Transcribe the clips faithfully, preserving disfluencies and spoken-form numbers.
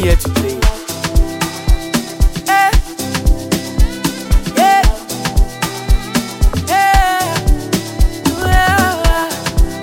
here to play. Eh. Yeah. Yeah. Yeah.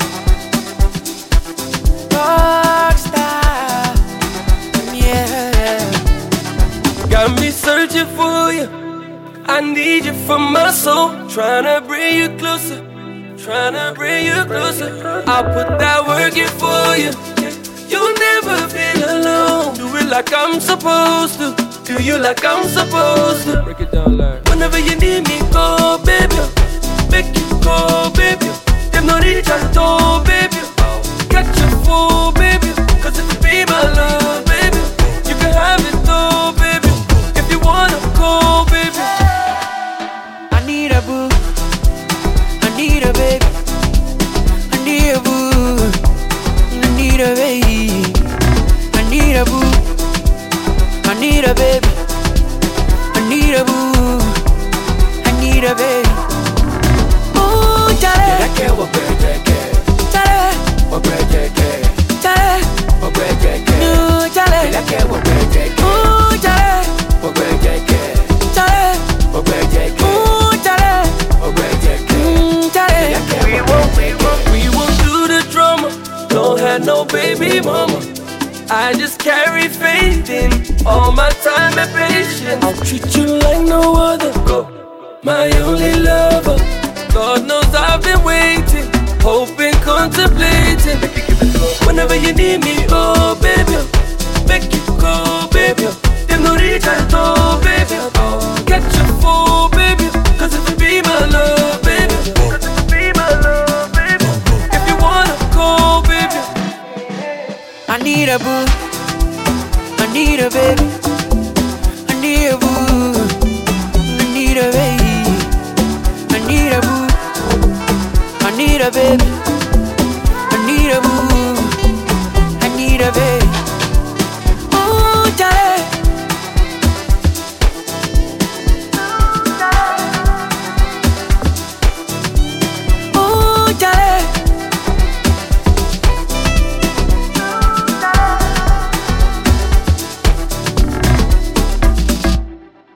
Rockstar. Yeah. Got me searching for you. I need you for my soul. Tryna bring you closer. Tryna bring you closer. I'll put that work in for you. You'll never feel alone. Do it like I'm supposed to. Do you like I'm supposed to. Break it down, like. Whenever you need me, go, baby. Make you go, baby. Them no need to do, baby. Catch your fool, baby. Cause if you be my love, baby, you can have it though, baby. If you wanna go, baby. I need a boo. I need a baby. I need a boo. I need a baby. I need a boo. I need a baby. I need a boo. I need a baby. Ooh, Charlie. I care what bread, yeah, yeah. Charlie. What bread, yeah, yeah. Charlie. What bread, yeah, yeah. No, Charlie. I care what bread, yeah, yeah. Ooh, Charlie. What bread, yeah, yeah. Charlie. What bread, yeah, yeah. Ooh, Charlie. What bread, yeah, yeah. Mm, Charlie. I care We what won't, bread, we won't, we won't do the drama. Don't have no baby mama. I just carry faith in all my time and patience. I'll treat you like no other. Go, my only lover. God knows I've been waiting, hoping, contemplating. Whenever you need me, oh baby, make you go, baby. Them no reach at all, baby. Get your fool, baby. Cause if you be my love, baby. Cause if you be my love, baby. If you wanna go, baby. I need a boo. I need a baby.